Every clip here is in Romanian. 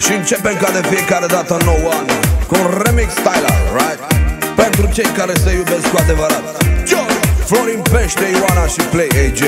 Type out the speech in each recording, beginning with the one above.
Și începem ca de fiecare dată în nou an cu un remix styler, right? Pentru cei care se iubesc cu adevărat. John, Florin Pește, Ioana și Play AJ.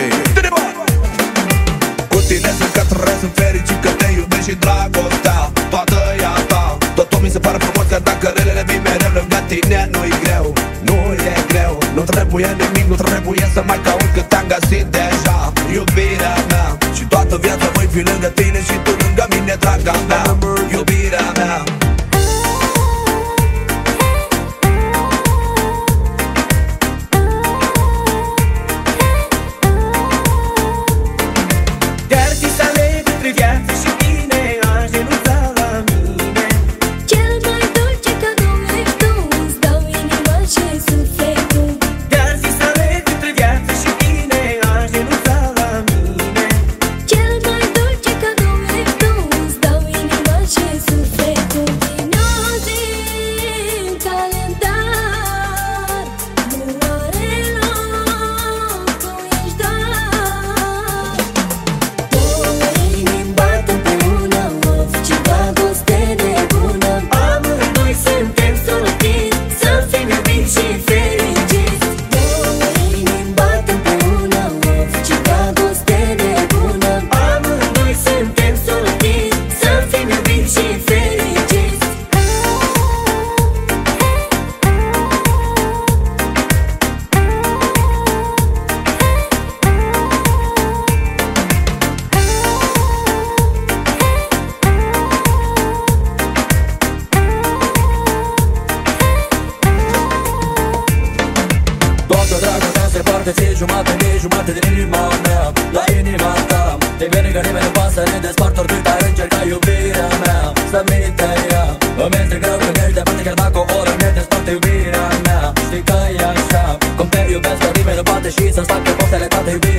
Cu tine sunt către, sunt fericit că te iubesc și dragostea toată ea ta. Totul mi se pare frumos, că dacă relele vin mereu lângă tine, nu-i greu, nu e greu. Nu trebuie nimic, nu trebuie să mai caut, că te-am găsit deja, iubirea mea. Și toată viața voi fi lângă tine și tu lângă mine, draga mea, iubirea mea. Ție jumate din inima mea, la inima ta. De bine că nimeni nu pasă, ne despart oricât ar încerca iubirea mea să minte ea. Îmi este greu când ești departe, chiar dacă o oră ne desparte iubirea mea. Știi că e așa, cum te iubesc, că nimeni nu poate și să-ți facă poftele toate iubirea.